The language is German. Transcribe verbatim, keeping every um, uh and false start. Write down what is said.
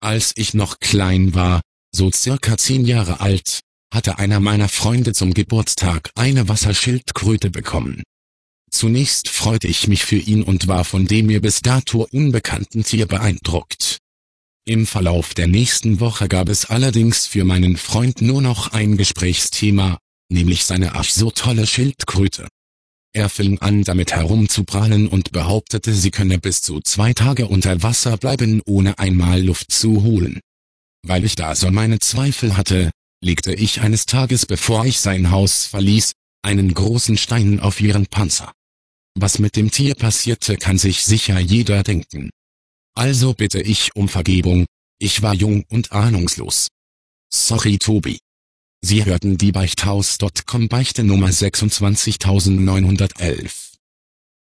Als ich noch klein war, so circa zehn Jahre alt, hatte einer meiner Freunde zum Geburtstag eine Wasserschildkröte bekommen. Zunächst freute ich mich für ihn und war von dem mir bis dato unbekannten Tier beeindruckt. Im Verlauf der nächsten Woche gab es allerdings für meinen Freund nur noch ein Gesprächsthema, nämlich seine ach so tolle Schildkröte. Er fing an damit herumzuprahlen und behauptete, sie könne bis zu zwei Tage unter Wasser bleiben, ohne einmal Luft zu holen. Weil ich da so meine Zweifel hatte, legte ich eines Tages, bevor ich sein Haus verließ, einen großen Stein auf ihren Panzer. Was mit dem Tier passierte, kann sich sicher jeder denken. Also bitte ich um Vergebung, ich war jung und ahnungslos. Sorry Tobi. Sie hörten die Beichthaus Punkt com Beichte Nummer sechsundzwanzigtausendneunhundertelf.